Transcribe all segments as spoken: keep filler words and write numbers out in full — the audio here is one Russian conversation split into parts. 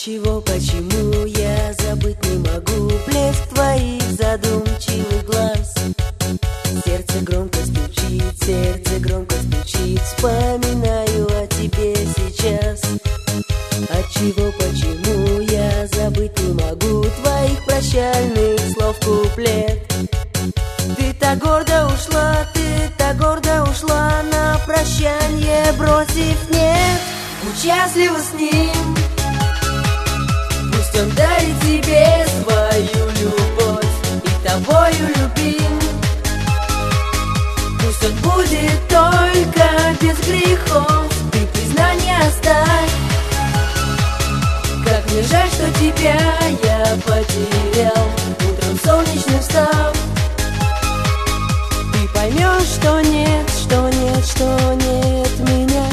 Отчего, почему я забыть не могу блеск твоих задумчивых глаз? Сердце громко стучит, сердце громко стучит, вспоминаю о тебе сейчас. Отчего, почему я забыть не могу твоих прощальных слов куплет? Ты так гордо ушла, ты так гордо ушла, на прощанье бросив нет. Будь счастлива с ним, пусть он дарит тебе свою любовь и тобою любим. Пусть он будет только без грехов, ты признание оставь. Как мне жаль, что тебя я потерял, утром солнечным встав. Ты поймешь, что нет, что нет, что нет меня.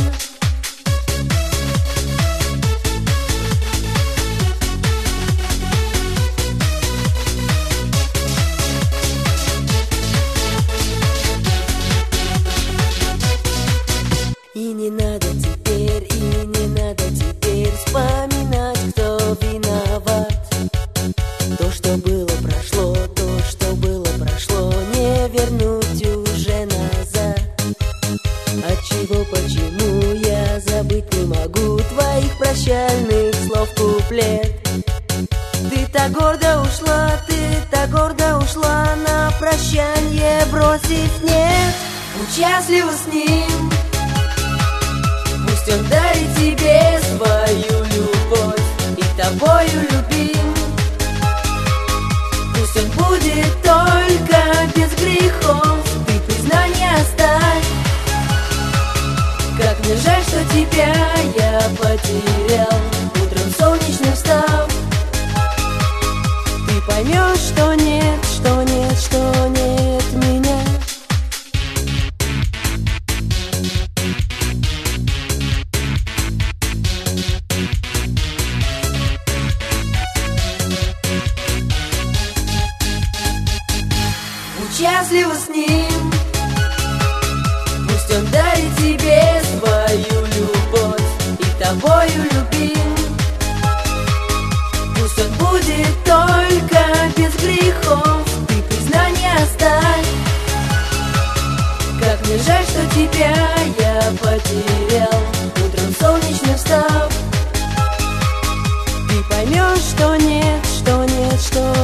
И не надо теперь, и не надо теперь вспоминать, кто виноват. То, что было, прошло, то, что было, прошло, не вернуть уже назад. Отчего, почему я забыть не могу твоих прощальных слов куплет? Ты так гордо ушла, ты так гордо ушла, на прощанье бросив нет. Будь счастлива с ним, пусть он дарит тебе свою любовь и тобою любим. Пусть он будет только без грехов, ты признание оставь. Как мне жаль, что тебя я потерял, утром солнечным встав. Ты поймешь, что нет, что нет, что нет меня. Счастлива с ним, пусть он дарит тебе свою любовь и тобою любим. Пусть он будет только без грехов, ты признание оставь. Как мне жаль, что тебя я потерял, утром солнечным встав. Ты поймешь, что нет, что нет, что